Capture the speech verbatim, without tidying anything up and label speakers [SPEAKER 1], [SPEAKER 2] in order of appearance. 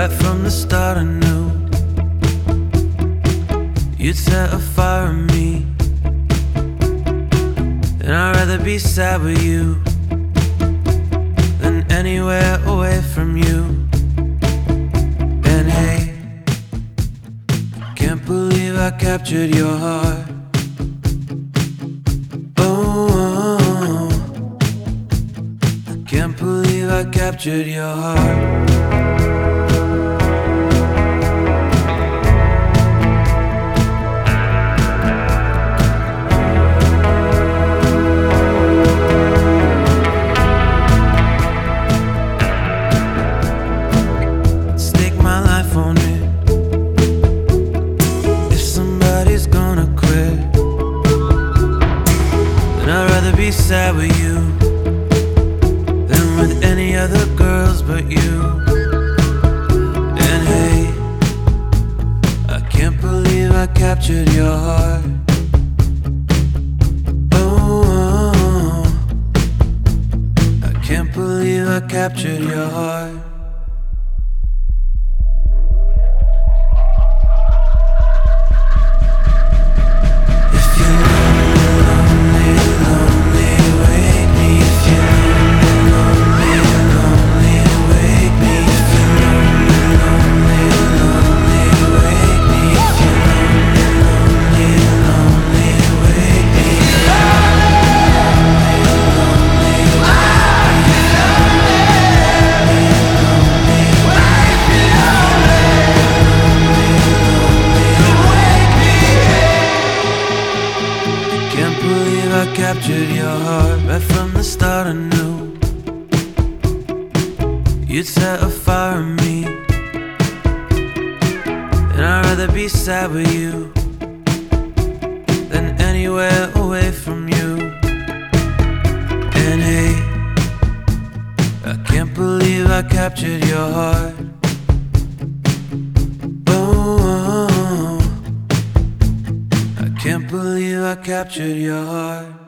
[SPEAKER 1] Right from the start I knew you'd set a fire in me, and I'd rather be sad with you than anywhere away from you. And hey, can't believe I captured your heart. Oh, I can't believe I captured your heart. On it. If somebody's gonna quit, then I'd rather be sad with you than with any other girls but you. And hey, I can't believe I captured your heart. Oh, I can't believe I captured your heart. I captured your heart. Right from the start I knew you'd set a fire in me, and I'd rather be sad with you than anywhere away from you. And hey, I can't believe I captured your heart. Oh, I can't believe I captured your heart.